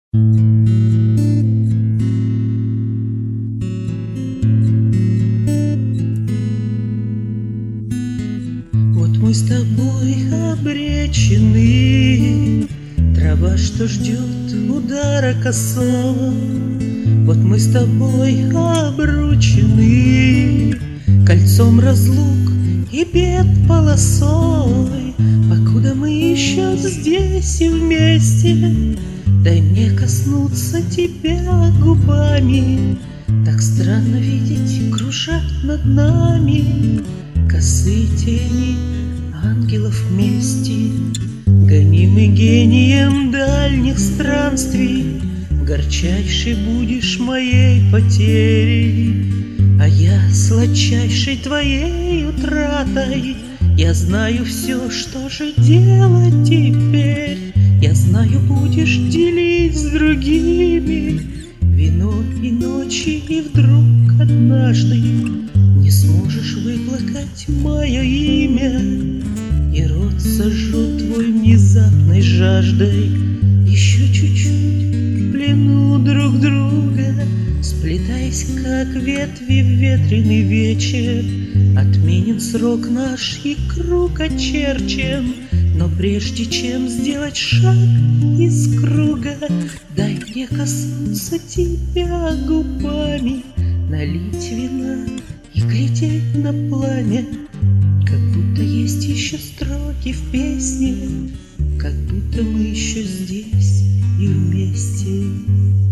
Вот мы с тобой обречены, трава, что ждет удара косого. Вот мы с тобой обручены кольцом разлук и бед полосой. Покуда мы еще здесь и вместе, дай мне коснуться тебя губами. Так странно видеть, кружат над нами косые тени ангелов мести. Гонимый гением дальних странствий, горчайшей будешь моей потерей, а я сладчайшей твоей утратой. Я знаю все, что же делать теперь. Я знаю, будешь делить с другими вино и ночи, и вдруг однажды не сможешь выплакать мое имя, и рот сожжет твой внезапной жаждой. Еще чуть-чуть в плену друг друга, сплетаясь, как ветви в ветреный вечер, отменен срок наш и круг очерчен. Но прежде чем сделать шаг из круга, дай мне коснуться тебя губами, налить вина и глядеть на пламя, как будто есть еще строки в песне, как будто мы еще здесь и вместе.